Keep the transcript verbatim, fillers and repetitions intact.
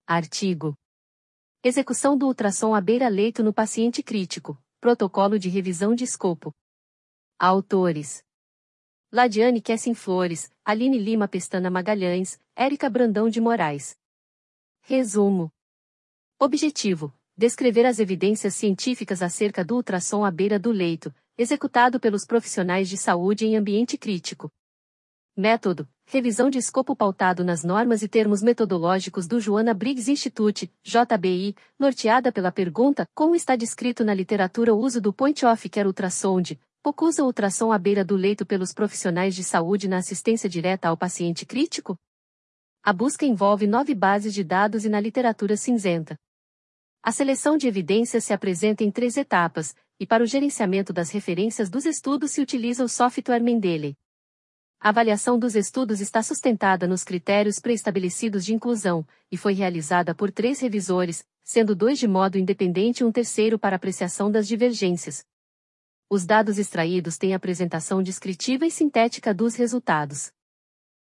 Artigo. Execução do ultrassom à beira-leito no paciente crítico. Protocolo de revisão de escopo. Autores: Ladiane Kessin Flores, Aline Lima Pestana Magalhães, Érica Brandão de Moraes. Resumo. Objetivo: descrever as evidências científicas acerca do ultrassom à beira do leito, executado pelos profissionais de saúde em ambiente crítico. Método: revisão de escopo pautado nas normas e termos metodológicos do Joanna Briggs Institute, J B I, norteada pela pergunta: como está descrito na literatura o uso do point-of-care ultrassound, P O C usa ultrassom à beira do leito pelos profissionais de saúde na assistência direta ao paciente crítico? A busca envolve nove bases de dados e na literatura cinzenta. A seleção de evidências se apresenta em três etapas, e para o gerenciamento das referências dos estudos se utiliza o software Mendeley. A avaliação dos estudos está sustentada nos critérios pré-estabelecidos de inclusão, e foi realizada por três revisores, sendo dois de modo independente e um terceiro para apreciação das divergências. Os dados extraídos têm apresentação descritiva e sintética dos resultados.